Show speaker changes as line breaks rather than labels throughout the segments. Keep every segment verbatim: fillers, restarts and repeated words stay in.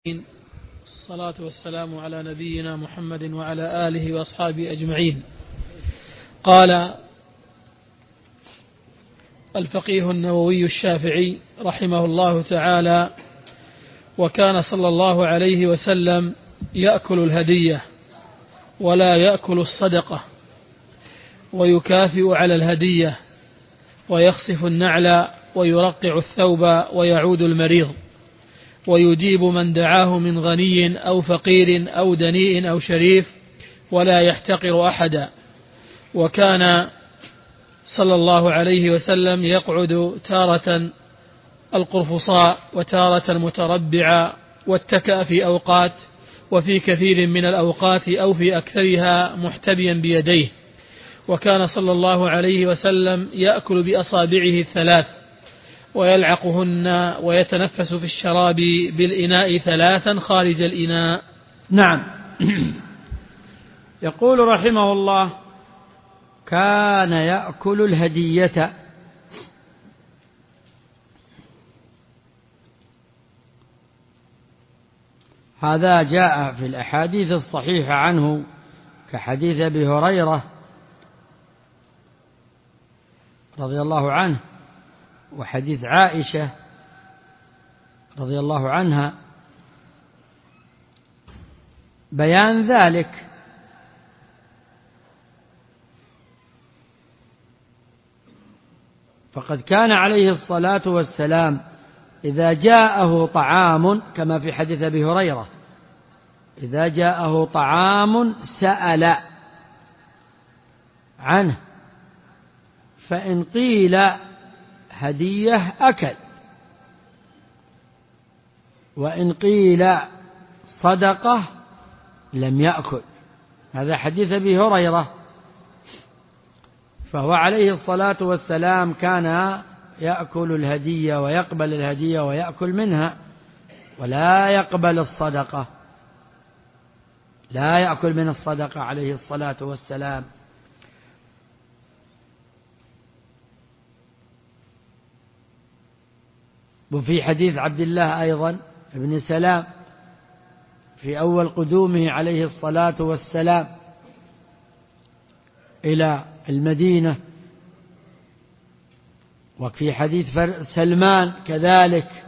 الصلاة والسلام على نبينا محمد وعلى آله وأصحابه أجمعين. قال الفقيه النووي الشافعي رحمه الله تعالى: وكان صلى الله عليه وسلم يأكل الهدية ولا يأكل الصدقة، ويكافئ على الهدية، ويخصف النعل، ويرقع الثوب، ويعود المريض، ويجيب من دعاه من غني أو فقير أو دنيء أو شريف، ولا يحتقر أحدا. وكان صلى الله عليه وسلم يقعد تارة القرفصاء وتارة المتربع، واتكأ في أوقات، وفي كثير من الأوقات أو في أكثرها محتبيا بيديه. وكان صلى الله عليه وسلم يأكل بأصابعه الثلاث ويلعقهن، ويتنفس في الشراب بالإناء ثلاثا خارج الإناء.
نعم. يقول رحمه الله: كان يأكل الهدية. هذا جاء في الأحاديث الصحيحة عنه كحديث أبي هريرة رضي الله عنه، وحديث عائشة رضي الله عنها، بيان ذلك. فقد كان عليه الصلاة والسلام إذا جاءه طعام، كما في حديث أبي هريرة، إذا جاءه طعام سأل عنه، فإن قيل هدية أكل، وإن قيل صدقة لم يأكل. هذا حديث أبي هريرة. فهو عليه الصلاة والسلام كان يأكل الهدية ويقبل الهدية ويأكل منها، ولا يقبل الصدقة، لا يأكل من الصدقة عليه الصلاة والسلام. وفي حديث عبد الله أيضا ابن سلام في أول قدومه عليه الصلاة والسلام إلى المدينة، وفي حديث سلمان كذلك،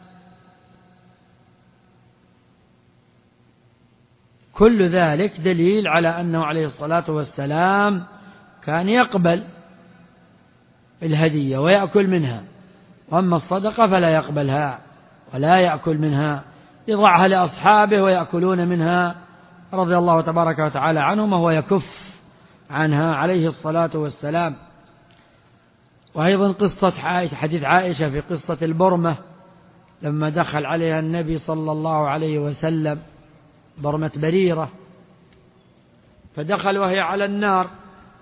كل ذلك دليل على أنه عليه الصلاة والسلام كان يقبل الهدية ويأكل منها، وأما الصدقة فلا يقبلها ولا يأكل منها، يضعها لأصحابه ويأكلون منها رضي الله تبارك وتعالى عنهم، وهو يكف عنها عليه الصلاة والسلام. وأيضا قصة عائشة، حديث عائشة في قصة البرمة لما دخل عليها النبي صلى الله عليه وسلم، برمة بريرة، فدخل وهي على النار،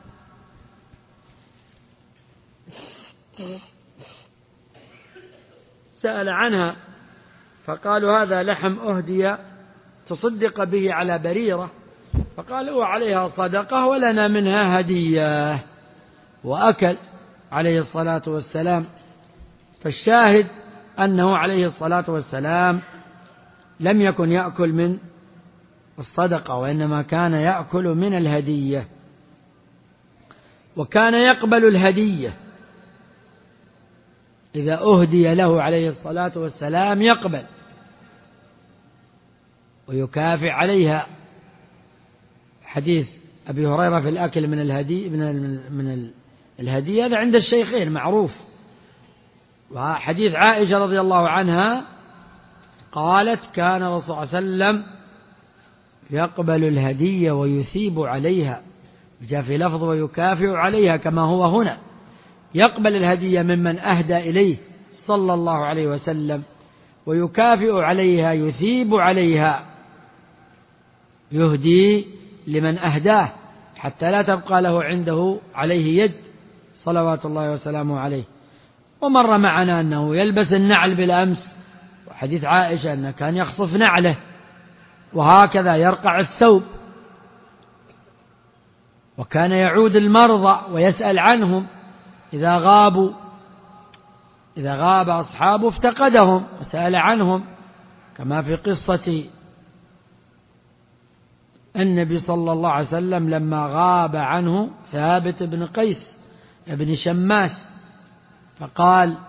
سأل عنها فقالوا هذا لحم أهدي تصدق به على بريرة، فقالوا عليها صدقة ولنا منها هدية، وأكل عليه الصلاة والسلام. فالشاهد أنه عليه الصلاة والسلام لم يكن يأكل من الصدقة، وإنما كان يأكل من الهدية، وكان يقبل الهدية إذا أهدي له عليه الصلاة والسلام، يقبل ويكافئ عليها. حديث أبي هريرة في الأكل من الهدي من من الهدية هذا عند الشيخين معروف. وحديث عائشة رضي الله عنها قالت: كان الرسول صلى الله عليه وسلم يقبل الهدية ويثيب عليها، جاء في لفظ ويكافئ عليها كما هو هنا، يقبل الهدية ممن أهدى إليه صلى الله عليه وسلم، ويكافئ عليها، يثيب عليها، يهدي لمن أهداه حتى لا تبقى له عنده عليه يد صلوات الله وسلامه عليه. ومر معنا أنه يلبس النعل بالأمس، وحديث عائشة أنه كان يخصف نعله، وهكذا يرقع الثوب، وكان يعود المرضى ويسأل عنهم إذا غابوا، إذا غاب أصحابه افتقدهم وسأل عنهم، كما في قصة النبي صلى الله عليه وسلم لما غاب عنه ثابت بن قيس بن شماس فقال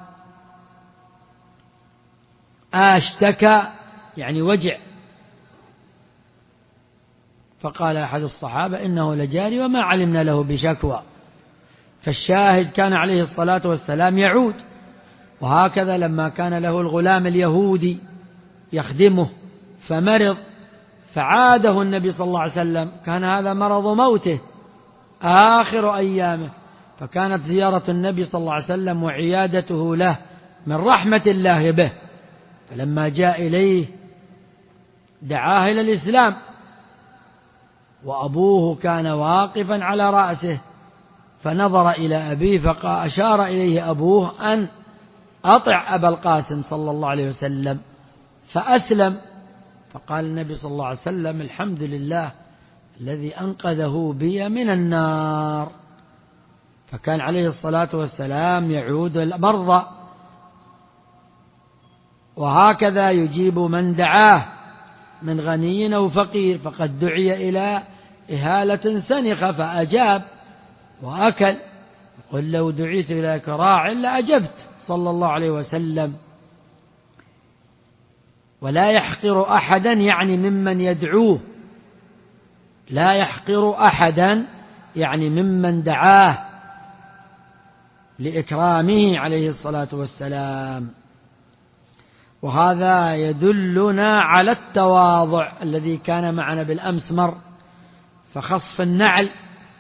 أشتكى يعني وجع، فقال أحد الصحابة إنه لجاري وما علمنا له بشكوى. فالشاهد كان عليه الصلاة والسلام يعود. وهكذا لما كان له الغلام اليهودي يخدمه فمرض فعاده النبي صلى الله عليه وسلم، كان هذا مرض موته آخر أيامه، فكانت زيارة النبي صلى الله عليه وسلم وعيادته له من رحمة الله به. فلما جاء إليه دعاه إلى الإسلام، وأبوه كان واقفا على رأسه، فنظر إلى أبيه فأشار إليه أبوه أن أطع أبا القاسم صلى الله عليه وسلم، فأسلم. فقال النبي صلى الله عليه وسلم الحمد لله الذي أنقذه بي من النار. فكان عليه الصلاة والسلام يعود المرضى، وهكذا يجيب من دعاه من غني أو فقير. فقد دعي إلى إهالة سنخة فأجاب وأكل، قل لو دعيت إلى كراع لأجبت صلى الله عليه وسلم. ولا يحقر أحدا يعني ممن يدعوه، لا يحقر أحدا يعني ممن دعاه لإكرامه عليه الصلاة والسلام. وهذا يدلنا على التواضع الذي كان معنا بالأمس مر. فخصف النعل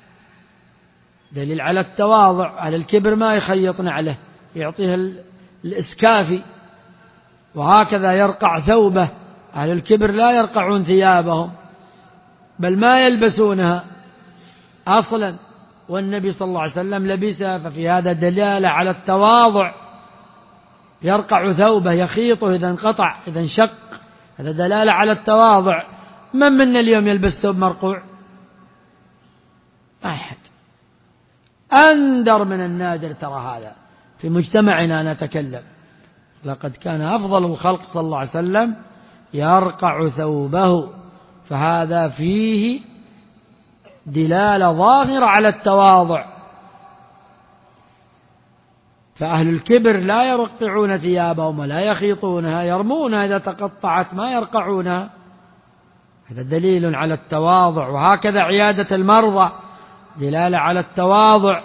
دليل على التواضع. أهل الكبر ما يخيط نعله، يعطيها الإسكافي، وهكذا يرقع ثوبه. أهل الكبر لا يرقعون ثيابهم بل ما يلبسونها أصلا، والنبي صلى الله عليه وسلم لبسها. ففي هذا دلالة على التواضع، يرقع ثوبه يخيطه إذا انقطع إذا انشق، هذا دلالة على التواضع. من منا اليوم يلبس ثوب مرقوع؟ أحد. أندر من النادر ترى هذا في مجتمعنا نتكلم. لقد كان أفضل الخلق صلى الله عليه وسلم يرقع ثوبه، فهذا فيه دلالة ظاهرة على التواضع. فأهل الكبر لا يرقعون ثيابهم ولا يخيطونها، يرمونها إذا تقطعت ما يرقعونها. هذا دليل على التواضع. وهكذا عيادة المرضى دلالة على التواضع،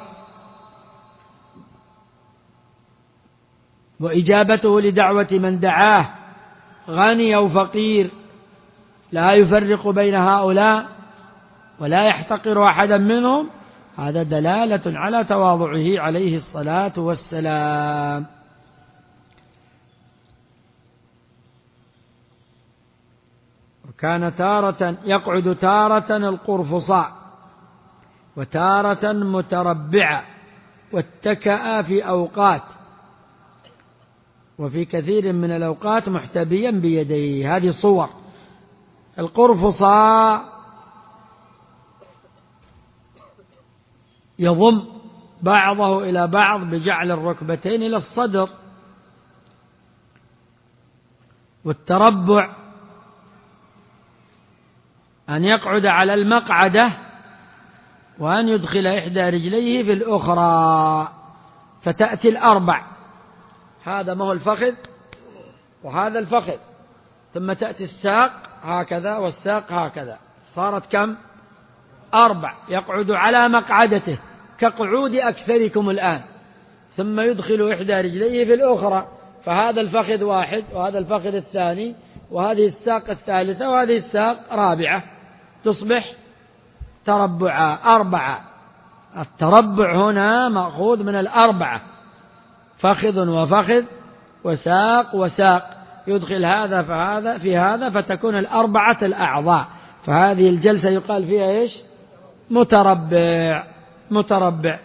وإجابته لدعوة من دعاه غني أو فقير، لا يفرق بين هؤلاء ولا يحتقر أحدا منهم. هذا دلالة على تواضعه عليه الصلاة والسلام. وكان تارة يقعد تارة القرفصاء وتارة متربعة، واتكأ في أوقات، وفي كثير من الأوقات محتبيا بيديه. هذه صور. القرفصاء يضم بعضه إلى بعض بجعل الركبتين إلى الصدر. والتربع أن يقعد على المقعدة وأن يدخل إحدى رجليه في الأخرى فتأتي الأربع. هذا ما هو الفخذ وهذا الفخذ، ثم تأتي الساق هكذا والساق هكذا، صارت كم؟ أربع. يقعد على مقعدته كقعود أكثركم الآن، ثم يدخل إحدى رجليه في الأخرى، فهذا الفخذ واحد وهذا الفخذ الثاني وهذه الساق الثالثة وهذه الساق رابعة، تصبح تربعا أربعة. التربع هنا مأخوذ من الأربعة، فخذ وفخذ وساق وساق، يدخل هذا فهذا في هذا فتكون الأربعة الأعضاء. فهذه الجلسة يقال فيها إيش؟ متربع. متربع.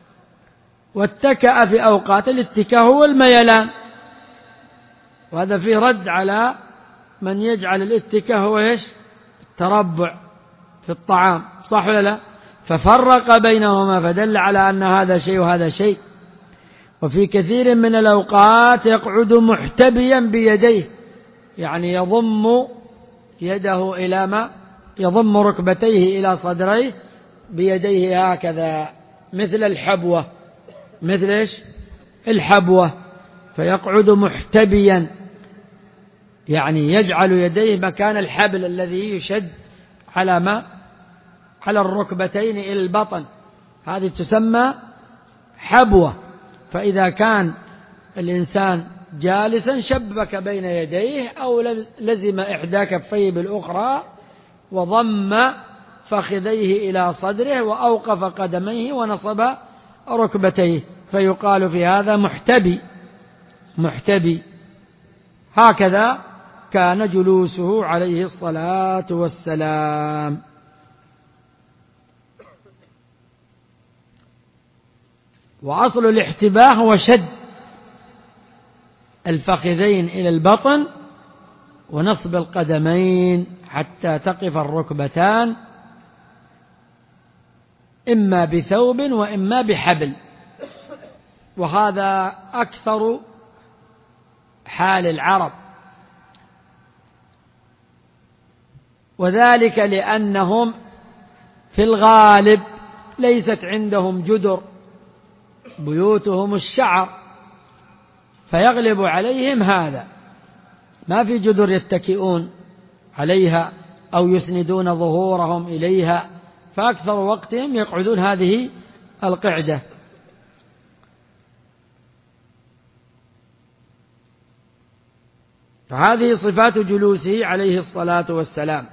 واتكأ في أوقات. الاتكاء هو الميلان، وهذا فيه رد على من يجعل الاتكاء هو إيش؟ التربع في الطعام، صح ولا لا؟ ففرق بينهما فدل على أن هذا شيء وهذا شيء. وفي كثير من الأوقات يقعد محتبيا بيديه، يعني يضم يده إلى ما يضم ركبتيه إلى صدريه بيديه هكذا مثل الحبوة، مثل إيش؟ الحبوة، فيقعد محتبيا، يعني يجعل يديه مكان الحبل الذي يشد على ما على الركبتين إلى البطن، هذه تسمى حبوة. فإذا كان الإنسان جالسا شبك بين يديه أو لزم إحدى كفيه بالأخرى وضم فخذيه إلى صدره وأوقف قدميه ونصب ركبتيه، فيقال في هذا محتبي محتبي. هكذا كان جلوسه عليه الصلاة والسلام. وأصل الاحتباء هو شد الفخذين إلى البطن ونصب القدمين حتى تقف الركبتان، إما بثوب وإما بحبل، وهذا أكثر حال العرب، وذلك لأنهم في الغالب ليست عندهم جدر، بيوتهم الشعر، فيغلب عليهم هذا، ما في جدر يتكئون عليها أو يسندون ظهورهم إليها، فأكثر وقتهم يقعدون هذه القعدة. فهذه صفات جلوسه عليه الصلاة والسلام.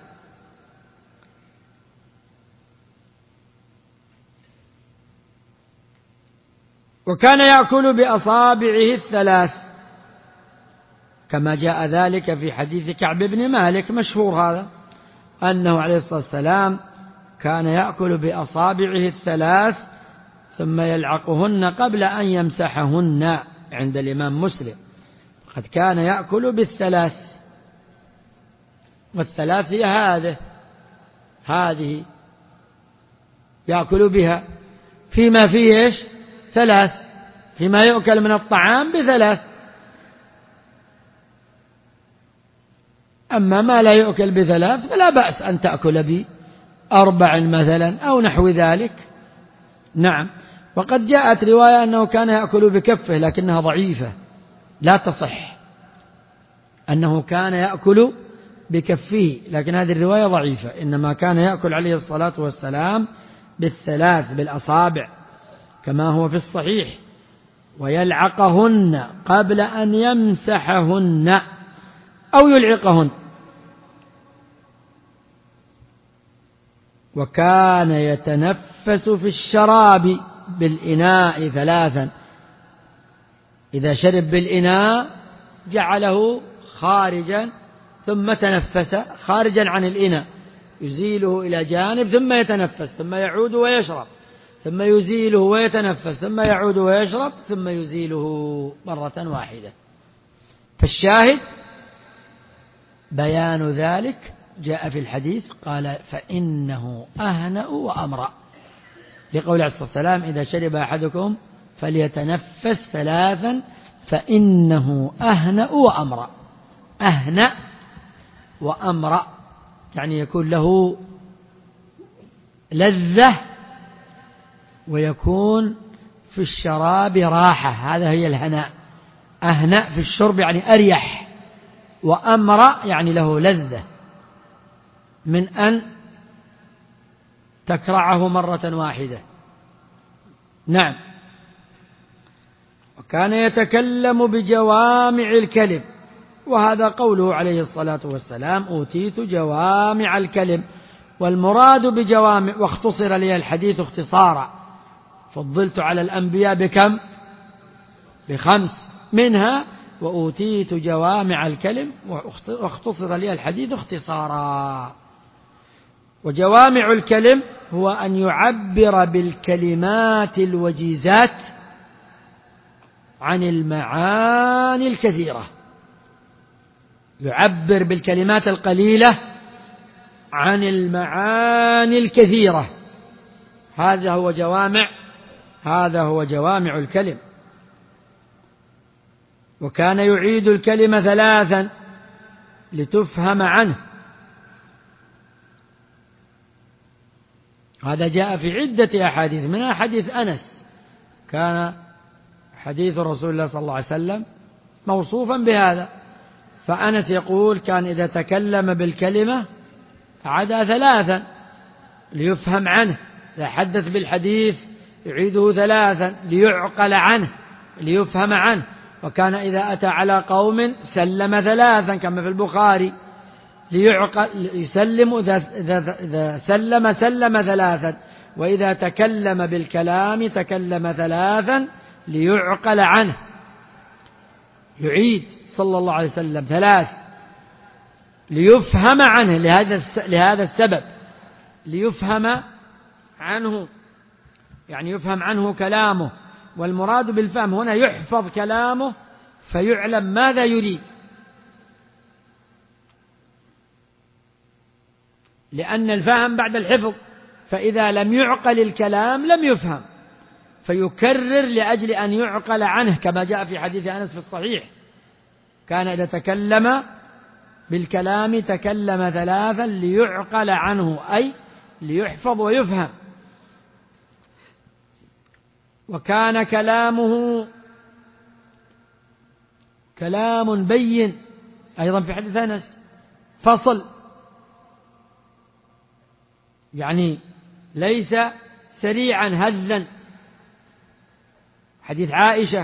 وكان يأكل بأصابعه الثلاث كما جاء ذلك في حديث كعب بن مالك مشهور هذا، أنه عليه الصلاة والسلام كان يأكل بأصابعه الثلاث ثم يلعقهن قبل أن يمسحهن، عند الإمام مسلم قد كان يأكل بالثلاث، والثلاث هي هذه هذه يأكل بها فيما فيه إيش؟ ثلاث، فيما يؤكل من الطعام بثلاث، أما ما لا يؤكل بثلاث فلا بأس أن تأكل بأربع مثلا أو نحو ذلك. نعم. وقد جاءت رواية أنه كان يأكل بكفه لكنها ضعيفة لا تصح، أنه كان يأكل بكفه، لكن هذه الرواية ضعيفة، إنما كان يأكل عليه الصلاة والسلام بالثلاث بالأصابع كما هو في الصحيح، ويلعقهن قبل أن يمسحهن أو يلعقهن. وكان يتنفس في الشراب بالإناء ثلاثا، إذا شرب بالإناء جعله خارجا ثم تنفس خارجا عن الإناء، يزيله إلى جانب ثم يتنفس ثم يعود ويشرب، ثم يزيله ويتنفس ثم يعود ويشرب، ثم يزيله مرة واحدة. فالشاهد بيان ذلك جاء في الحديث، قال فإنه أهنأ وأمرأ، لقول عليه الصلاة والسلام إذا شرب أحدكم فليتنفس ثلاثا فإنه أهنأ وأمرأ. أهنأ وأمرأ يعني يكون له لذة ويكون في الشراب راحة، هذا هي الهناء. أهنأ في الشرب يعني أريح، وأمرأ يعني له لذة من أن تكرعه مرة واحدة. نعم. وكان يتكلم بجوامع الكلم، وهذا قوله عليه الصلاة والسلام أوتيت جوامع الكلم، والمراد بجوامع واختصر لي الحديث اختصارا، فضلت على الأنبياء بكم؟ بخمس، منها وأوتيت جوامع الكلم، واختصر لي الحديث اختصارا. وجوامع الكلم هو أن يعبر بالكلمات الوجيزات عن المعاني الكثيرة، يعبر بالكلمات القليلة عن المعاني الكثيرة، هذا هو جوامع هذا هو جوامع الكلم. وكان يعيد الكلمة ثلاثا لتفهم عنه. هذا جاء في عدة أحاديث، من حديث أنس كان حديث رسول الله صلى الله عليه وسلم موصوفا بهذا، فأنس يقول كان إذا تكلم بالكلمة عدا ثلاثا ليفهم عنه، إذا حدث بالحديث يعيده ثلاثا ليعقل عنه ليفهم عنه، وكان إذا أتى على قوم سلم ثلاثا كما في البخاري ليعقل يسلم إذا, إذا, إذا سلم سلم ثلاثا، وإذا تكلم بالكلام تكلم ثلاثا ليعقل عنه، يعيد صلى الله عليه وسلم ثلاث ليفهم عنه، لهذا لهذا السبب ليفهم عنه، يعني يفهم عنه كلامه، والمراد بالفهم هنا يحفظ كلامه فيعلم ماذا يريد، لأن الفهم بعد الحفظ، فإذا لم يعقل الكلام لم يفهم، فيكرر لأجل أن يعقل عنه، كما جاء في حديث أنس في الصحيح كان إذا تكلم بالكلام تكلم ثلاثا ليعقل عنه، أي ليحفظ ويفهم. وكان كلامه كلام بين، أيضا في حديث أنس فصل، يعني ليس سريعا هذا. حديث عائشة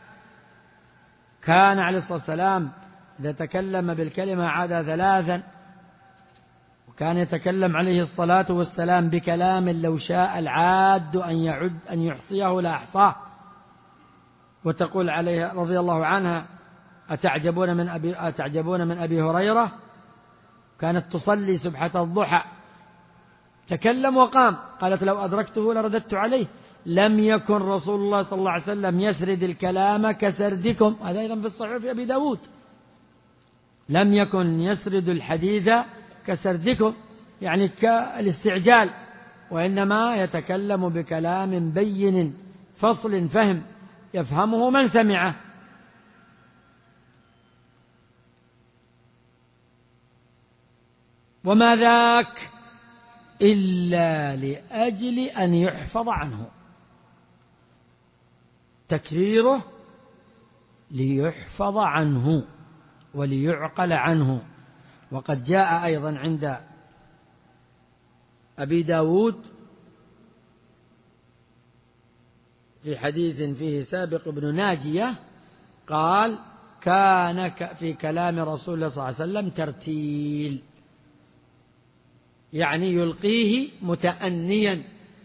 كان عليه الصلاة والسلام إذا تكلم بالكلمة عاد ثلاثا، وكان يتكلم عليه الصلاة والسلام بكلام لو شاء العاد أن يعد أن يحصيه لا أحصاه. وتقول عليه رضي الله عنها أتعجبون من أبي, أتعجبون من أبي هريرة كانت تصلي سبحة الضحى تكلم وقام، قالت لو أدركته لرددت عليه. لم يكن رسول الله صلى الله عليه وسلم يسرد الكلام كسردكم، هذا أيضا في الصحيح في أبي داود، لم يكن يسرد الحديث كسردكم يعني كالاستعجال، وإنما يتكلم بكلام بين فصل فهم يفهمه من سمعه. وما ذاك إلا لأجل أن يحفظ عنه، تكريره ليحفظ عنه وليعقل عنه. وقد جاء أيضا عند أبي داود في حديث فيه سابق بن ناجية قال كان في كلام رسول الله صلى الله عليه وسلم ترتيل، يعني يلقيه متأنيا،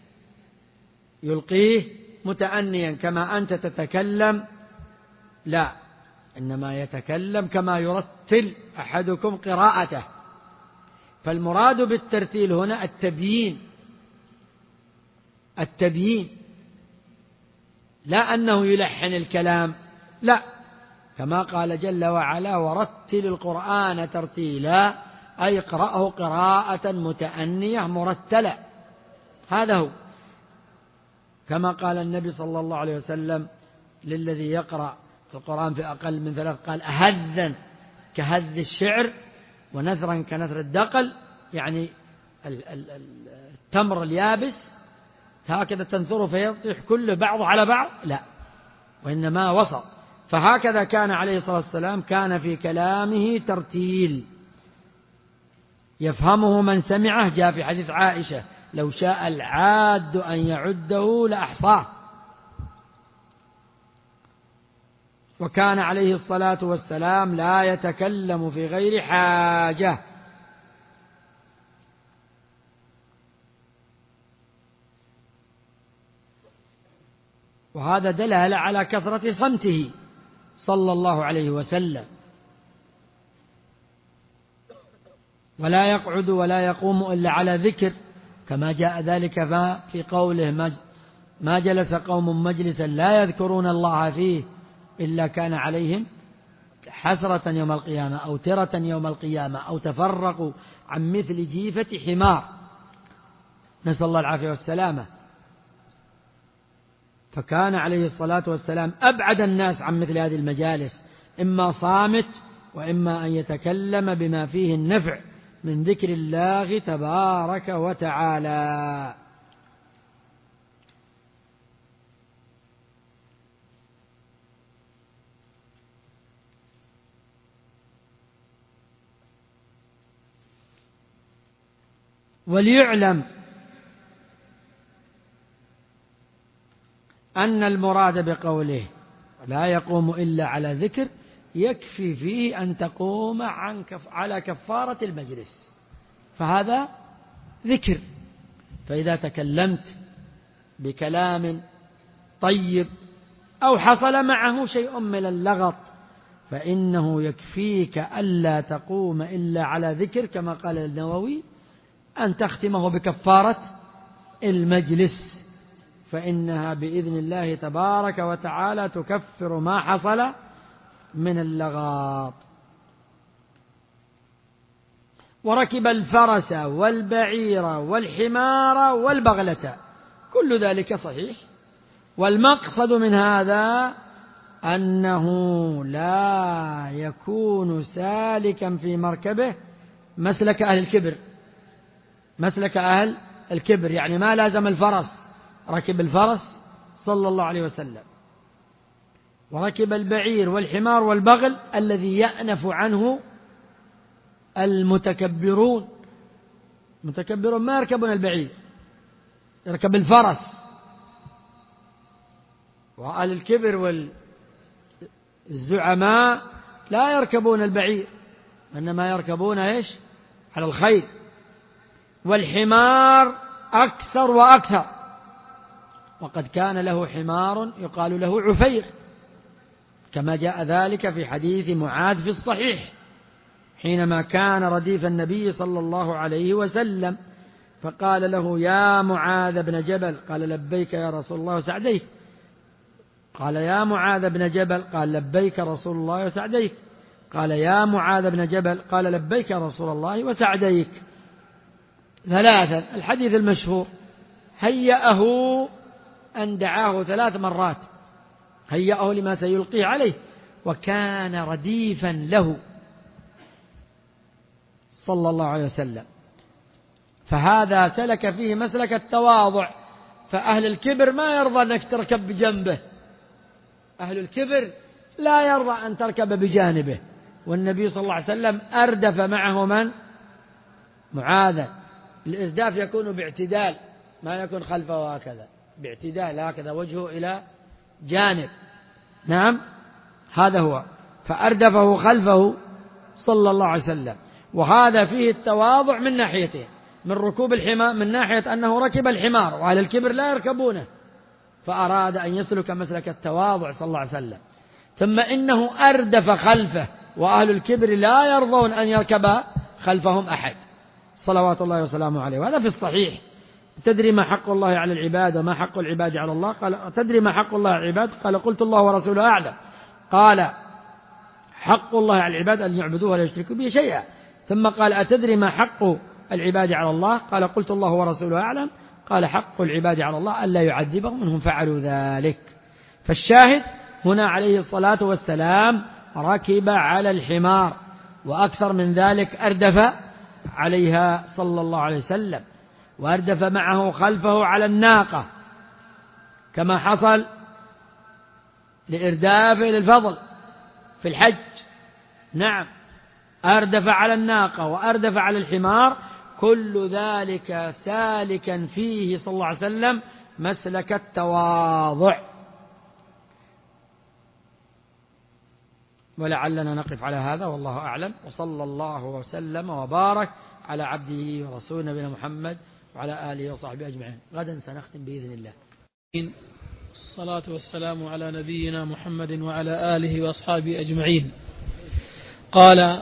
يلقيه متأنيا كما أنت تتكلم، لا، إنما يتكلم كما يرتل أحدكم قراءته. فالمراد بالترتيل هنا التبيين، التبيين لا أنه يلحن الكلام، لا، كما قال جل وعلا ورتل القرآن ترتيلا، أي اقرأه قراءة متأنية مرتلة، هذا هو. كما قال النبي صلى الله عليه وسلم للذي يقرأ القرآن في أقل من ثلاث قال أهذا كهذ الشعر ونثرا كنثر الدقل، يعني التمر اليابس هكذا تنثره فيطيح كل بعض على بعض، لا، وإنما وسط. فهكذا كان عليه الصلاة والسلام كان في كلامه ترتيل يفهمه من سمعه، جاء في حديث عائشة لو شاء العاد أن يعده لأحصاه. وكان عليه الصلاة والسلام لا يتكلم في غير حاجة، وهذا دلالة على كثرة صمته صلى الله عليه وسلم، ولا يقعد ولا يقوم إلا على ذكر، كما جاء ذلك في قوله ما جلس قوم مجلسا لا يذكرون الله فيه إلا كان عليهم حسرة يوم القيامة أو ترة يوم القيامة أو تفرقوا عن مثل جيفة حمار، نسأل الله العافية والسلامة. فكان عليه الصلاة والسلام أبعد الناس عن مثل هذه المجالس، إما صامت وإما أن يتكلم بما فيه النفع من ذكر الله تبارك وتعالى. وليعلم أن المراد بقوله لا يقوم إلا على ذكر يكفي فيه أن تقوم عن كف على كفارة المجلس، فهذا ذكر. فإذا تكلمت بكلام طيب أو حصل معه شيء من اللغط فإنه يكفيك ألا تقوم إلا على ذكر، كما قال النووي أن تختمه بكفارة المجلس، فإنها بإذن الله تبارك وتعالى تكفر ما حصل من اللغط. وركب الفرس والبعير والحمار والبغلة، كل ذلك صحيح. والمقصد من هذا أنه لا يكون سالكا في مركبه مسلك أهل الكبر، مسلك أهل الكبر يعني ما لازم الفرس، ركب الفرس صلى الله عليه وسلم. وركب البعير والحمار والبغل الذي يأنف عنه المتكبرون، المتكبرون ما يركبون البعير، يركب الفرس. وأهل الكبر والزعماء لا يركبون البعير، إنما يركبون إيش؟ على الخيل. والحمار أكثر وأكثر، وقد كان له حمار يقال له عفير، كما جاء ذلك في حديث معاذ في الصحيح حينما كان رديف النبي صلى الله عليه وسلم، فقال له يا معاذ بن جبل، قال لبيك يا رسول الله وسعديك، قال يا معاذ بن جبل، قال لبيك رسول الله وسعديك، قال يا معاذ بن جبل، قال لبيك رسول الله وسعديك، ثلاثا. الحديث المشهور هيأه أن دعاه ثلاث مرات، هيأه لما سيلقي عليه، وكان رديفا له صلى الله عليه وسلم. فهذا سلك فيه مسلك التواضع، فأهل الكبر ما يرضى أنك تركب بجنبه، أهل الكبر لا يرضى أن تركب بجانبه. والنبي صلى الله عليه وسلم أردف معه من؟ معاذا. الإرداف يكون باعتدال، ما يكون خلفه هكذا، باعتدال هكذا وجهه إلى جانب، نعم هذا هو، فأردفه خلفه صلى الله عليه وسلم. وهذا فيه التواضع من ناحيته، من ركوب الحمار، من ناحية أنه ركب الحمار وأهل الكبر لا يركبونه، فأراد أن يسلك مسلك التواضع صلى الله عليه وسلم. ثم إنه أردف خلفه، وأهل الكبر لا يرضون أن يركب خلفهم أحد صلوات الله وسلامه عليه. وهذا في الصحيح. تدري ما حق الله على العباد وما حق العباد على الله؟ قال تدري ما حق الله على العباد؟ قال قلت الله ورسوله أعلم. قال حق الله على العباد أن يعبدوه ولا يشركوا به شيئا. ثم قال أتدري ما حق العباد على الله؟ قال قلت الله ورسوله أعلم. قال حق العباد على الله ألا يعذبهم منهم فعلوا ذلك. فالشاهد هنا عليه الصلاة والسلام ركب على الحمار، وأكثر من ذلك أردف عليها صلى الله عليه وسلم، وأردف معه خلفه على الناقة، كما حصل لإردافه للفضل في الحج، نعم أردف على الناقة وأردف على الحمار، كل ذلك سالكا فيه صلى الله عليه وسلم مسلك التواضع. ولعلنا نقف على هذا والله أعلم، وصلى الله وسلم وبارك على عبده ورسوله نبينا محمد وعلى آله وصحبه أجمعين. غدا سنختم بإذن الله.
الصلاة والسلام على نبينا محمد وعلى آله وأصحابه أجمعين. قال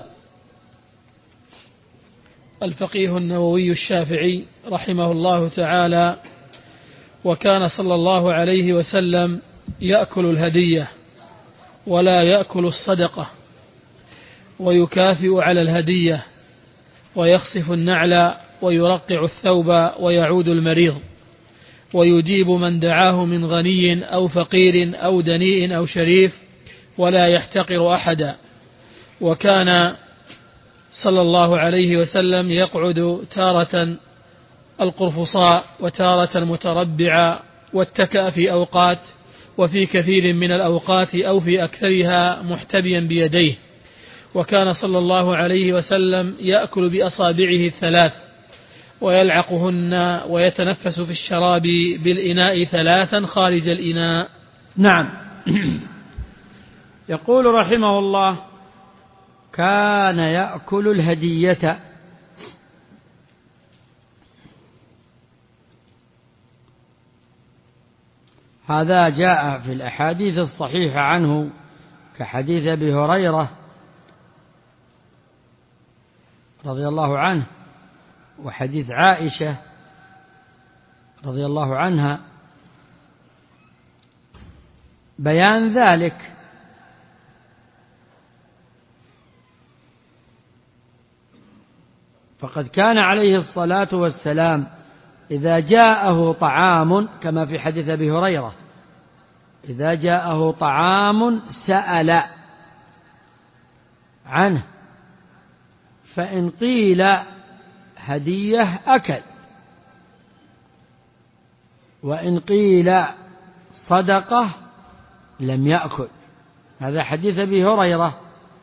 الفقيه النووي الشافعي رحمه الله تعالى: وكان صلى الله عليه وسلم يأكل الهدية ولا يأكل الصدقة، ويكافئ على الهدية، ويخصف النعل، ويرقع الثوب، ويعود المريض، ويجيب من دعاه من غني أو فقير أو دنيء أو شريف، ولا يحتقر أحدا، وكان صلى الله عليه وسلم يقعد تارة القرفصاء وتارة المتربع، واتكأ في أوقات، وفي كثير من الأوقات أو في أكثرها محتبيا بيديه. وكان صلى الله عليه وسلم يأكل بأصابعه الثلاث ويلعقهن ويتنفس في الشراب بالإناء ثلاثا خارج الإناء.
نعم. يقول رحمه الله: كان يأكل الهدية. هذا جاء في الأحاديث الصحيحة عنه كحديث أبي هريرة رضي الله عنه، وحديث عائشة رضي الله عنها، بيان ذلك. فقد كان عليه الصلاة والسلام إذا جاءه طعام، كما في حديث أبي هريرة، إذا جاءه طعام سأل عنه، فإن قيل هدية أكل، وإن قيل صدقة لم يأكل. هذا حديث أبي هريرة.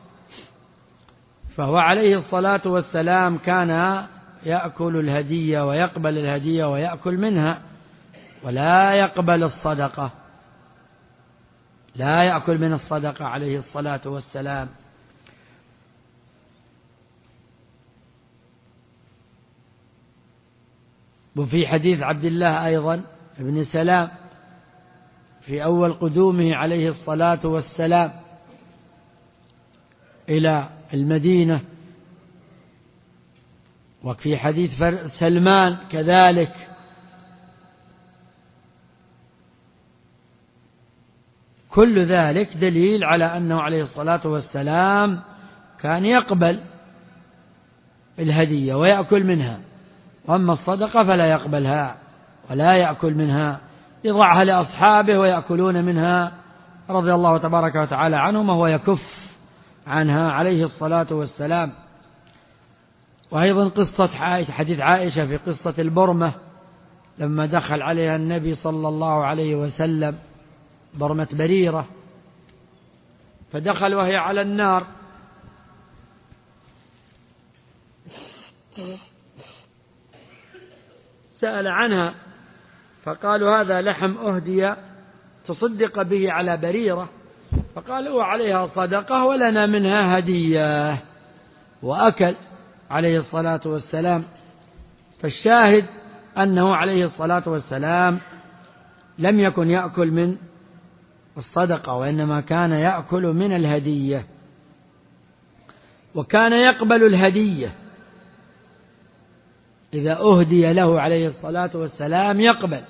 فهو عليه الصلاة والسلام كان يأكل الهدية ويقبل الهدية ويأكل منها، ولا يقبل الصدقة، لا يأكل من الصدقة عليه الصلاة والسلام. وفي حديث عبد الله أيضا ابن سلام في أول قدومه عليه الصلاة والسلام إلى المدينة، وفي حديث سلمان كذلك، كل ذلك دليل على أنه عليه الصلاة والسلام كان يقبل الهدية ويأكل منها، وأما الصدقة فلا يقبلها ولا يأكل منها، يضعها لأصحابه ويأكلون منها رضي الله تبارك وتعالى عنهم، وهو يكف عنها عليه الصلاة والسلام. وأيضا قصة عائشة، حديث عائشة في قصة البرمة لما دخل عليها النبي صلى الله عليه وسلم، برمة بريرة، فدخل وهي على النار، سأل عنها فقالوا هذا لحم أهدي تصدق به على بريرة، فقالوا عليها صدقة ولنا منها هدية، وأكل عليه الصلاة والسلام. فالشاهد أنه عليه الصلاة والسلام لم يكن يأكل من الصدقة، وإنما كان يأكل من الهدية، وكان يقبل الهدية إذا أهدي له عليه الصلاة والسلام، يقبل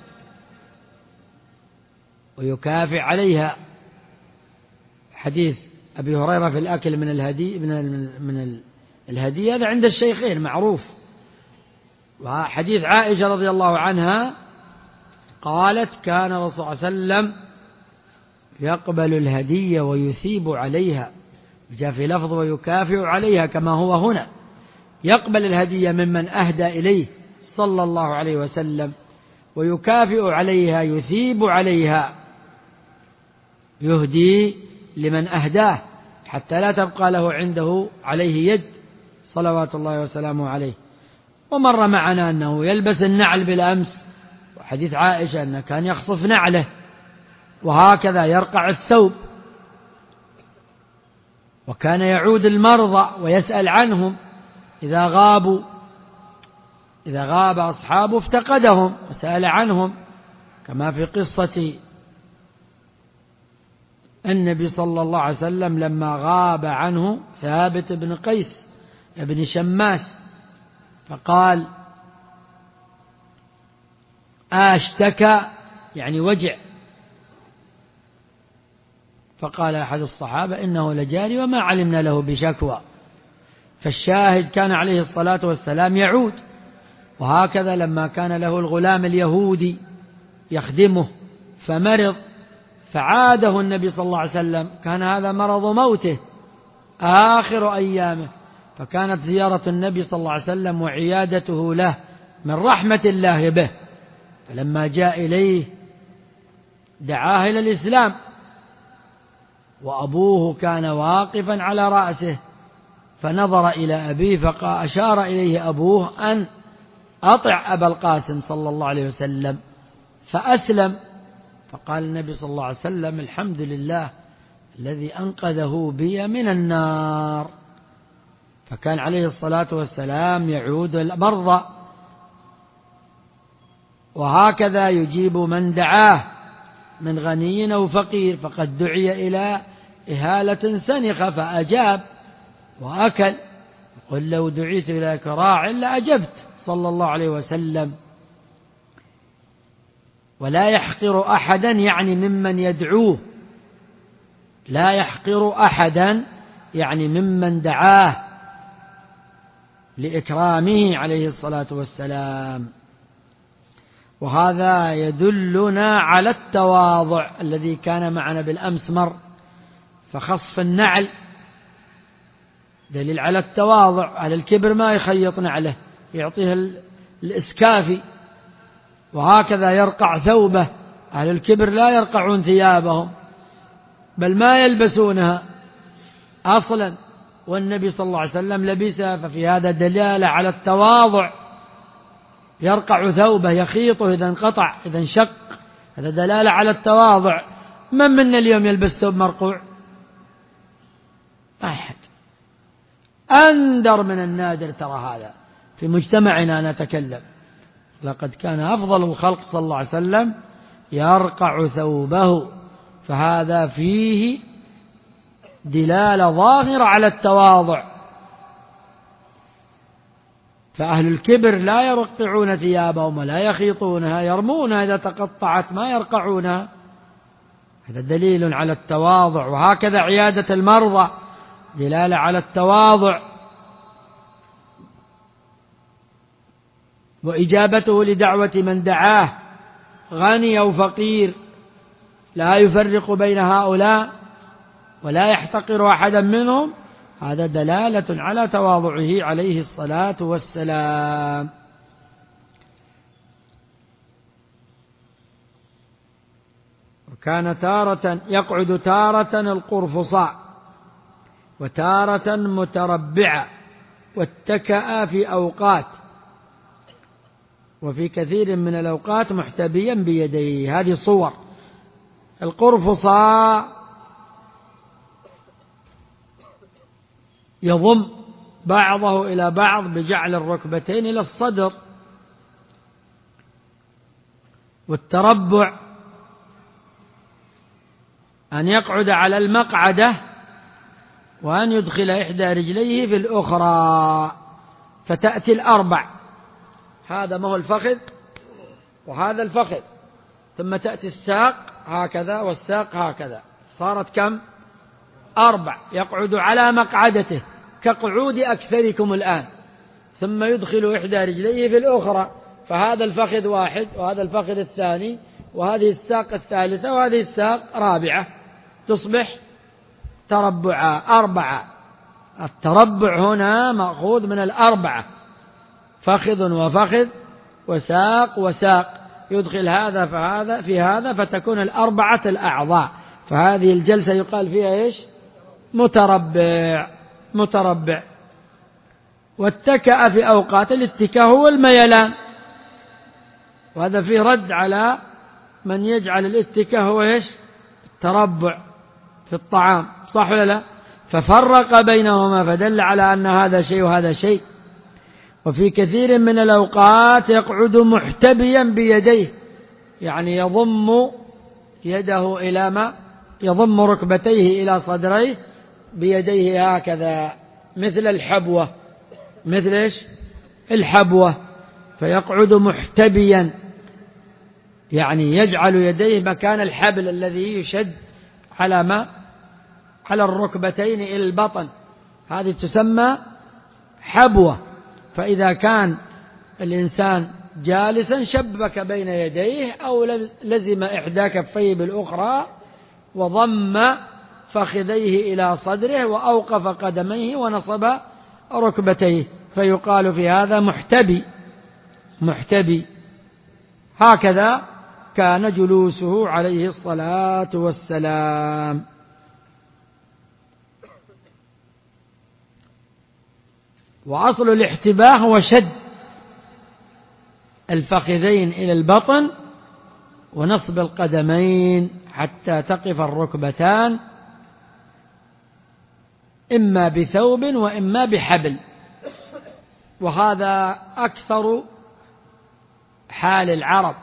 ويكافئ عليها. حديث أبي هريرة في الأكل من الهدي من من الهدية هذا عند الشيخين معروف. وحديث عائشة رضي الله عنها قالت كان الرسول صلى الله عليه وسلم يقبل الهدية ويثيب عليها، جاء في لفظ ويكافئ عليها كما هو هنا، يقبل الهدية ممن أهدى إليه صلى الله عليه وسلم، ويكافئ عليها يثيب عليها، يهدي لمن أهداه حتى لا تبقى له عنده عليه يد صلوات الله وسلامه عليه. ومر معنا أنه يلبس النعل بالأمس، وحديث عائشة أنه كان يخصف نعله، وهكذا يرقع الثوب، وكان يعود المرضى ويسأل عنهم إذا غابوا، إذا غاب أصحابه افتقدهم وسأل عنهم، كما في قصة النبي صلى الله عليه وسلم لما غاب عنه ثابت بن قيس بن شماس، فقال أشتكى يعني وجع، فقال أحد الصحابة إنه لجاري وما علمنا له بشكوى. فالشاهد كان عليه الصلاة والسلام يعود. وهكذا لما كان له الغلام اليهودي يخدمه فمرض فعاده النبي صلى الله عليه وسلم، كان هذا مرض موته آخر أيامه، فكانت زيارة النبي صلى الله عليه وسلم وعيادته له من رحمة الله به. فلما جاء إليه دعاه إلى الإسلام، وأبوه كان واقفا على رأسه، فنظر إلى أبيه فأشار إليه أبوه أن أطع أبا القاسم صلى الله عليه وسلم، فأسلم. فقال النبي صلى الله عليه وسلم: الحمد لله الذي أنقذه بي من النار. فكان عليه الصلاة والسلام يعود المرضى، وهكذا يجيب من دعاه من غني أو فقير. فقد دعي إلى إهالة سنخة فأجاب وأكل. قل لو دعيت إلى كراع لأجبت صلى الله عليه وسلم. ولا يحقر أحدا، يعني ممن يدعوه، لا يحقر أحدا يعني ممن دعاه لإكرامه عليه الصلاة والسلام. وهذا يدلنا على التواضع الذي كان معنا بالأمس مر. فخصف النعل دليل على التواضع. أهل الكبر ما يخيط نعله، يعطيه الإسكافي، وهكذا يرقع ثوبه. أهل الكبر لا يرقعون ثيابهم، بل ما يلبسونها أصلا، والنبي صلى الله عليه وسلم لبسها. ففي هذا دلالة على التواضع. يرقع ثوبه، يخيطه إذا انقطع، إذا انشق، هذا دلالة على التواضع. من منا اليوم يلبس ثوب مرقوع؟ أحد. أندر من النادر ترى هذا في مجتمعنا نتكلم. لقد كان أفضل الخلق صلى الله عليه وسلم يرقع ثوبه، فهذا فيه دلالة ظاهرة على التواضع. فأهل الكبر لا يرقعون ثيابهم ولا يخيطونها، يرمونها إذا تقطعت، ما يرقعونها. هذا دليل على التواضع. وهكذا عيادة المرضى دلالة على التواضع. وإجابته لدعوة من دعاه غني أو فقير، لا يفرق بين هؤلاء ولا يحتقر أحدا منهم، هذا دلالة على تواضعه عليه الصلاة والسلام. وكان تارة يقعد تارة القرفصاء، وتارة متربعة، واتكأ في أوقات، وفي كثير من الأوقات محتبيا بيديه. هذه صور. القرفصاء يضم بعضه إلى بعض بجعل الركبتين إلى الصدر. والتربع أن يقعد على المقعدة وأن يدخل إحدى رجليه في الأخرى فتأتي الأربع. هذا ما هو الفخذ، وهذا الفخذ، ثم تأتي الساق هكذا والساق هكذا، صارت كم؟ أربع. يقعد على مقعدته كقعود أكثركم الآن، ثم يدخل إحدى رجليه في الأخرى، فهذا الفخذ واحد، وهذا الفخذ الثاني، وهذه الساق الثالثة، وهذه الساق رابعة، تصبح تربعا أربعة. التربع هنا مأخوذ من الأربعة، فخذ وفخذ وساق وساق، يدخل هذا فهذا في هذا فتكون الأربعة الأعضاء. فهذه الجلسة يقال فيها إيش؟ متربع. متربع. واتكأ في أوقات. الاتكاء هو الميلان، وهذا فيه رد على من يجعل الاتكاء هو إيش؟ التربع في الطعام، صح ولا لا؟ ففرق بينهما فدل على أن هذا شيء وهذا شيء. وفي كثير من الأوقات يقعد محتبيا بيديه، يعني يضم يده إلى ما يضم ركبتيه إلى صدريه بيديه هكذا، مثل الحبوة، مثل إيش؟ الحبوة. فيقعد محتبيا، يعني يجعل يديه مكان الحبل الذي يشد على ما على الركبتين إلى البطن، هذه تسمى حبوة. فإذا كان الإنسان جالسا شبك بين يديه أو لزم إحدى كفيه بالأخرى وضم فخذيه إلى صدره وأوقف قدميه ونصب ركبتيه، فيقال في هذا محتبي محتبي. هكذا كان جلوسه عليه الصلاة والسلام. وأصل الاحتباء هو شد الفخذين إلى البطن ونصب القدمين حتى تقف الركبتان، إما بثوب وإما بحبل، وهذا أكثر حال العرب،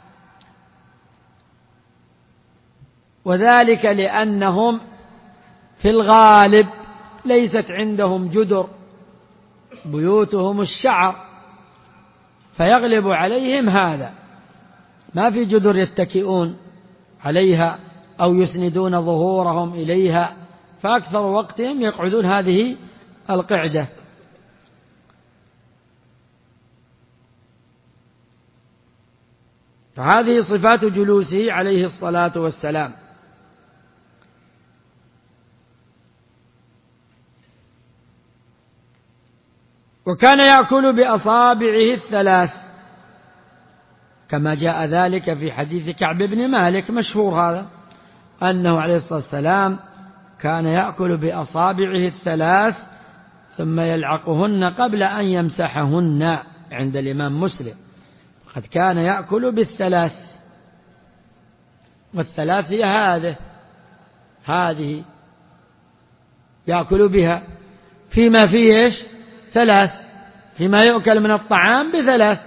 وذلك لأنهم في الغالب ليست عندهم جدر، بيوتهم الشعر، فيغلب عليهم هذا، ما في جدر يتكئون عليها أو يسندون ظهورهم إليها، فأكثر وقتهم يقعدون هذه القعدة. فهذه صفات جلوسه عليه الصلاة والسلام. وكان يأكل بأصابعه الثلاث كما جاء ذلك في حديث كعب بن مالك مشهور هذا، أنه عليه الصلاة والسلام كان يأكل بأصابعه الثلاث ثم يلعقهن قبل أن يمسحهن، عند الإمام مسلم. قد كان يأكل بالثلاث، والثلاث هي هذه هذه يأكل بها فيما فيه إيش؟ ثلاث، فيما يؤكل من الطعام بثلاث.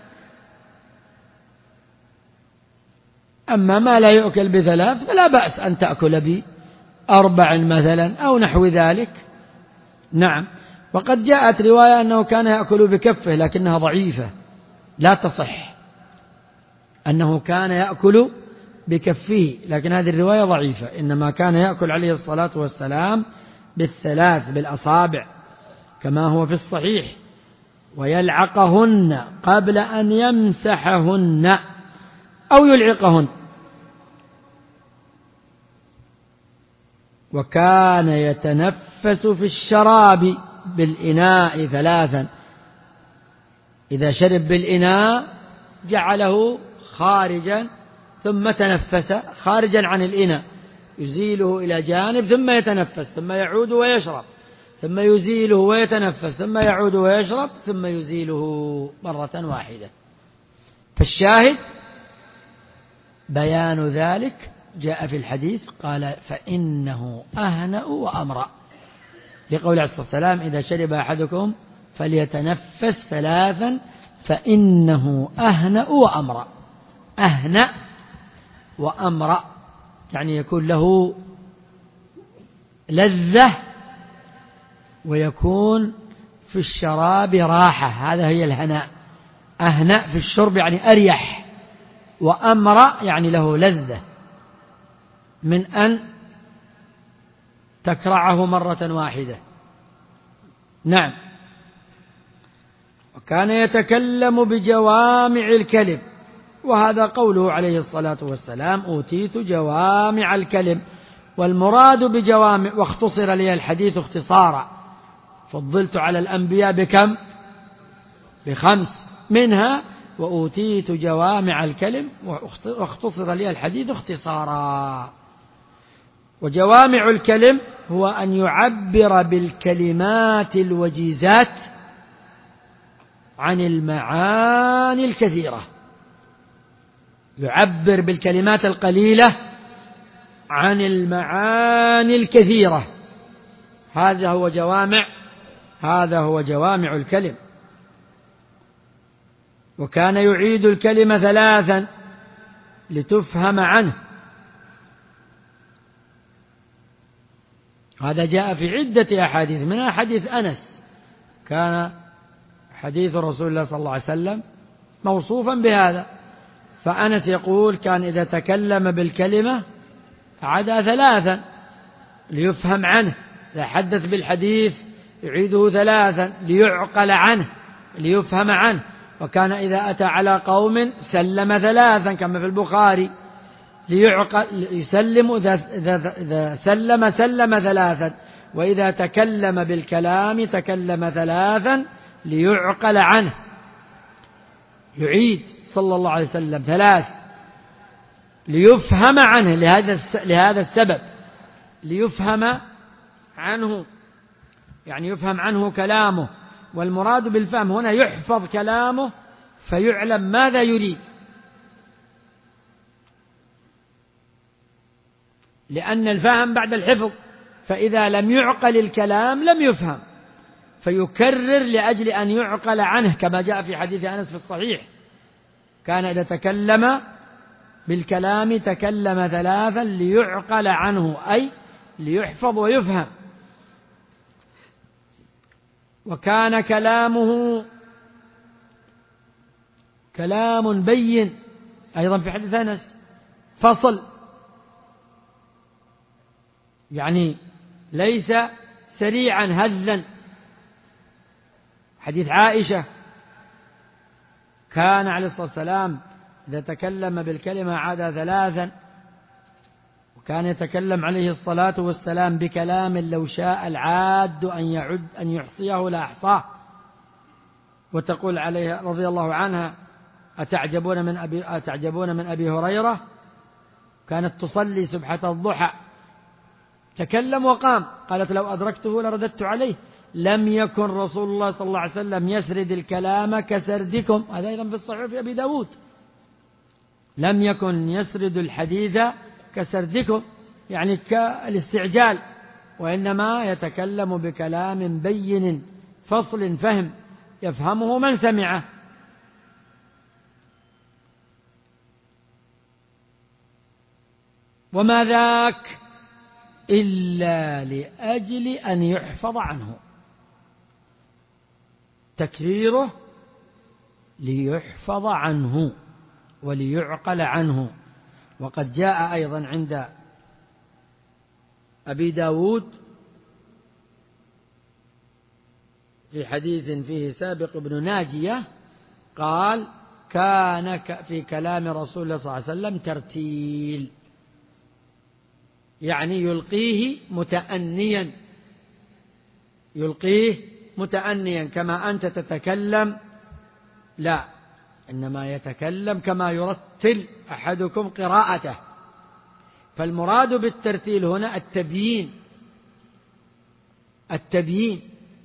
أما ما لا يؤكل بثلاث فلا بأس أن تأكل بأربع مثلا أو نحو ذلك. نعم. وقد جاءت رواية أنه كان يأكل بكفه لكنها ضعيفة لا تصح، أنه كان يأكل بكفه، لكن هذه الرواية ضعيفة، إنما كان يأكل عليه الصلاة والسلام بالثلاث بالأصابع كما هو في الصحيح، ويلعقهن قبل أن يمسحهن أو يلعقهن. وكان يتنفس في الشراب بالإناء ثلاثا، إذا شرب بالإناء جعله خارجا ثم تنفس خارجا عن الإناء، يزيله إلى جانب ثم يتنفس ثم يعود ويشرب، ثم يزيله ويتنفس ثم يعود ويشرب، ثم يزيله مرة واحدة. فالشاهد بيان ذلك جاء في الحديث، قال فإنه أهنأ وأمرأ، لقول عليه الصلاة والسلام إذا شرب أحدكم فليتنفس ثلاثا فإنه أهنأ وأمرأ. أهنأ وأمرأ يعني يكون له لذة ويكون في الشراب راحة، هذا هي الهناء. أهنأ في الشرب يعني أريح، وأمرأ يعني له لذة من أن تكرعه مرة واحدة. نعم. وكان يتكلم بجوامع الكلم، وهذا قوله عليه الصلاة والسلام أوتيت جوامع الكلم، والمراد بجوامع، واختصر لي الحديث اختصارا، فضلت على الأنبياء بكم؟ بخمس، منها وأوتيت جوامع الكلم، واختصر لي الحديث اختصارا. وجوامع الكلم هو أن يعبر بالكلمات الوجيزات عن المعاني الكثيرة، يعبر بالكلمات القليلة عن المعاني الكثيرة، هذا هو جوامع هذا هو جوامع الكلم. وكان يعيد الكلمة ثلاثا لتفهم عنه، هذا جاء في عدة أحاديث، منها حديث أنس، كان حديث رسول الله صلى الله عليه وسلم موصوفا بهذا، فأنس يقول كان إذا تكلم بالكلمة عدا ثلاثا ليفهم عنه، إذا حدث بالحديث يعيده ثلاثا ليعقل عنه ليفهم عنه. وكان إذا أتى على قوم سلم ثلاثا كما في البخاري، ليعقل يسلم إذا سلم سلم ثلاثا، وإذا تكلم بالكلام تكلم ثلاثا ليعقل عنه. يعيد صلى الله عليه وسلم ثلاث ليفهم عنه، لهذا لهذا السبب، ليفهم عنه يعني يفهم عنه كلامه. والمراد بالفهم هنا يحفظ كلامه فيعلم ماذا يريد، لأن الفهم بعد الحفظ، فإذا لم يعقل الكلام لم يفهم، فيكرر لأجل أن يعقل عنه، كما جاء في حديث أنس في الصحيح: كان إذا تكلم بالكلام تكلم ثلاثا ليعقل عنه، أي ليحفظ ويفهم. وكان كلامه كلام بين، أيضا في حديث أنس فصل، يعني ليس سريعا هذا. حديث عائشة: كان عليه الصلاة والسلام إذا تكلم بالكلمة عاد ثلاثا، وكان يتكلم عليه الصلاة والسلام بكلام لو شاء العاد أن يعد أن يحصيه لأحصاه. وتقول عليه رضي الله عنها: أتعجبون من أبي, أتعجبون من أبي هريرة، كانت تصلي سبحة الضحى تكلم وقام، قالت: لو أدركته لرددت عليه. لم يكن رسول الله صلى الله عليه وسلم يسرد الكلام كسردكم، هذا أيضا في الصحيح في أبي داود: لم يكن يسرد الحديث كسردكم، يعني كالاستعجال، وإنما يتكلم بكلام بين فصل فهم يفهمه من سمعه. وما ذاك إلا لأجل أن يحفظ عنه، تكريره ليحفظ عنه وليعقل عنه. وقد جاء أيضا عند أبي داود في حديث فيه سابق بن ناجية قال: كان في كلام رسول الله صلى الله عليه وسلم ترتيل، يعني يلقيه متأنيا، يلقيه متأنيا كما أنت تتكلم، لا، إنما يتكلم كما يرتل أحدكم قراءته. فالمراد بالترتيل هنا التبيين، التبيين،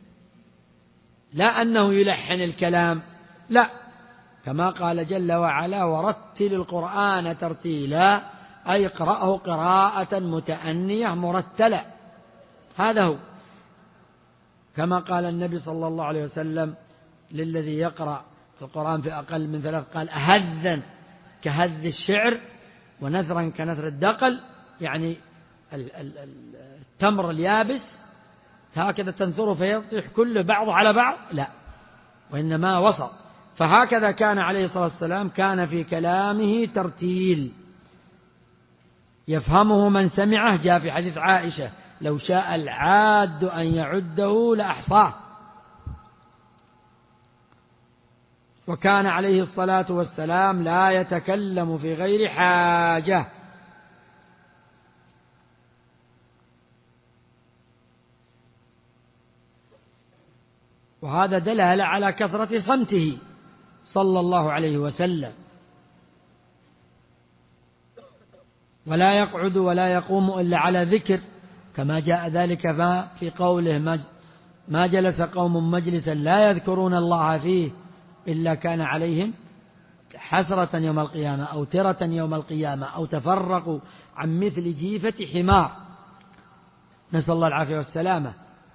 لا أنه يلحن الكلام، لا، كما قال جل وعلا: ورتل القرآن ترتيلا، أي اقرأه قراءة متأنية مرتلة، هذا هو. كما قال النبي صلى الله عليه وسلم للذي يقرأ القرآن في أقل من ثلاث، قال: أهذا كهذ الشعر، ونثرا كنثر الدقل، يعني التمر اليابس هكذا تنثره فيطيح كله بعض على بعض، لا، وإنما وسط. فهكذا كان عليه الصلاة والسلام، كان في كلامه ترتيل يفهمه من سمعه. جاء في حديث عائشة: لو شاء العاد أن يعده لأحصاه. وكان عليه الصلاة والسلام لا يتكلم في غير حاجة، وهذا دلالة على كثرة صمته صلى الله عليه وسلم. ولا يقعد ولا يقوم إلا على ذكر، كما جاء ذلك في قوله: ما جلس قوم مجلسا لا يذكرون الله فيه إلا كان عليهم حسرة يوم القيامة، أو ترة يوم القيامة، أو تفرقوا عن مثل جيفة حمار، نسأل الله العافية والسلامة.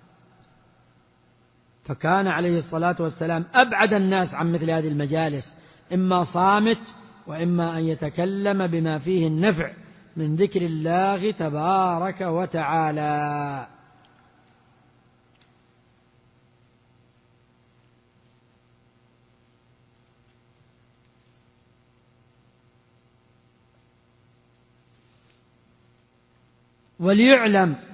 فكان عليه الصلاة والسلام أبعد الناس عن مثل هذه المجالس، إما صامت وإما أن يتكلم بما فيه النفع من ذكر الله تبارك وتعالى. وليعلم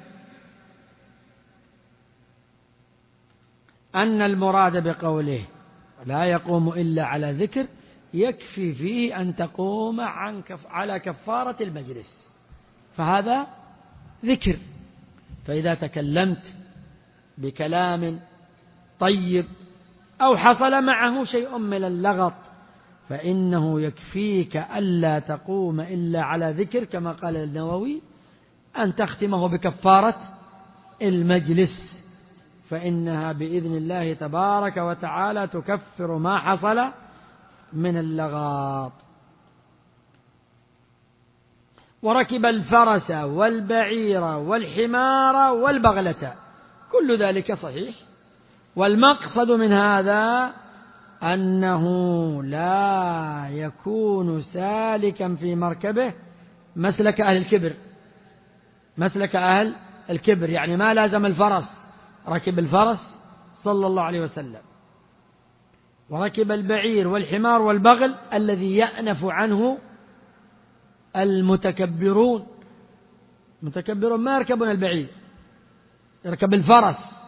أن المراد بقوله لا يقوم إلا على ذكر، يكفي فيه أن تقوم عن كف على كفارة المجلس، فهذا ذكر. فإذا تكلمت بكلام طيب أو حصل معه شيء من اللغط فإنه يكفيك ألا تقوم إلا على ذكر، كما قال النووي، أن تختمه بكفارة المجلس، فإنها بإذن الله تبارك وتعالى تكفر ما حصل من اللغط. وركب الفرس والبعير والحمار والبغلة، كل ذلك صحيح. والمقصد من هذا أنه لا يكون سالكا في مركبه مسلك أهل الكبر، مسلك أهل الكبر، يعني ما لازم الفرس، ركب الفرس صلى الله عليه وسلم. وركب البعير والحمار والبغل الذي يأنف عنه المتكبرون، المتكبرون ما يركبون البعير، يركب الفرس.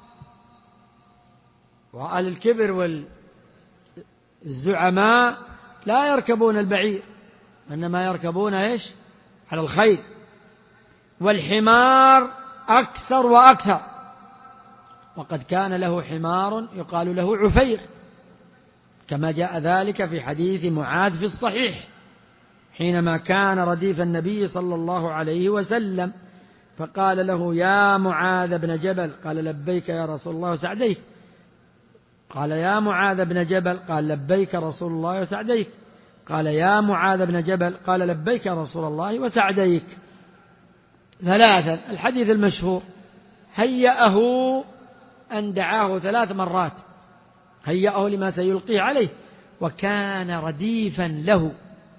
وأهل الكبر والزعماء لا يركبون البعير، إنما يركبون إيش؟ على الخيل. والحمار أكثر وأكثر، وقد كان له حمار يقال له عفير، كما جاء ذلك في حديث معاذ في الصحيح حينما كان رديف النبي صلى الله عليه وسلم، فقال له: يا معاذ بن جبل، قال: لبيك يا رسول الله وسعديك. قال: يا معاذ بن جبل، قال: لبيك رسول الله وسعديك. قال: يا معاذ بن جبل، قال: لبيك رسول الله وسعديك. ثلاثا. الحديث المشهور هيأه أن دعاه ثلاث مرات، هيأه لما سيلقيه عليه، وكان رديفا له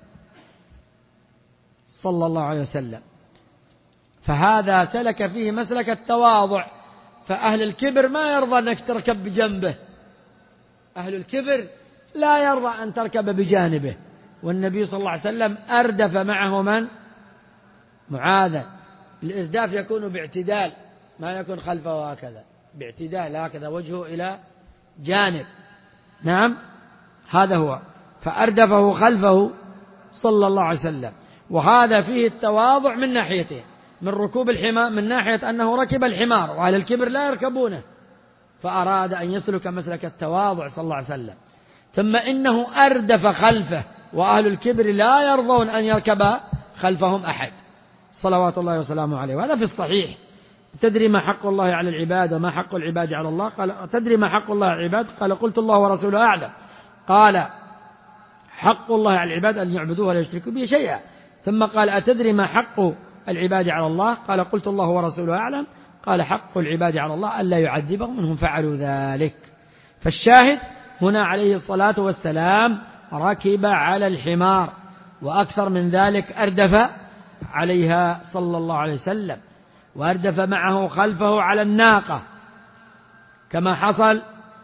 صلى الله عليه وسلم. فهذا سلك فيه مسلك التواضع، فأهل الكبر ما يرضى أنك تركب بجنبه، أهل الكبر لا يرضى أن تركب بجانبه. والنبي صلى الله عليه وسلم أردف معه من؟ معاذا. الإرداف يكون باعتدال، ما يكون خلفه هكذا، باعتدال هكذا وجهه إلى جانب، نعم هذا هو. فأردفه خلفه صلى الله عليه وسلم. وهذا فيه التواضع من ناحيته، من ركوب الحمار، من ناحية أنه ركب الحمار وأهل الكبر لا يركبونه، فأراد أن يسلك مسلك التواضع صلى الله عليه وسلم. ثم إنه أردف خلفه، وأهل الكبر لا يرضون أن يركب خلفهم أحد صلوات الله وسلامه عليه. وهذا في الصحيح. تدري ما حق الله على العباد وما حق العباد على الله؟ قال: تدري ما حق الله على العباد؟ قال: قلت الله ورسوله أعلم. قال: حق الله على العباد أن يعبدوه ولا يشركوا به شيئا. ثم قال: أتدري ما حق العباد على الله؟ قال: قلت الله ورسوله أعلم. قال: حق العباد على الله ألا يعذبهم منهم فعلوا ذلك. فالشاهد هنا عليه الصلاة والسلام ركب على الحمار، وأكثر من ذلك أردف عليها صلى الله عليه وسلم، وأردف معه خلفه على الناقة، كما حصل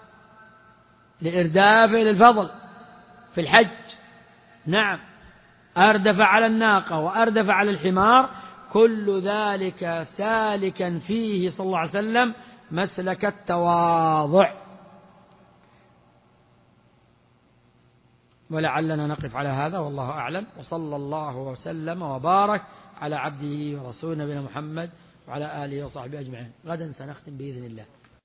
لإردافه للفضل في الحج. نعم، أردف على الناقة وأردف على الحمار، كل ذلك سالكا فيه صلى الله عليه وسلم مسلك التواضع. ولعلنا نقف على هذا والله أعلم، وصلى الله وسلم وبارك على عبده ورسوله نبينا محمد وعلى آله وصحبه أجمعين. غدا سنختم بإذن الله.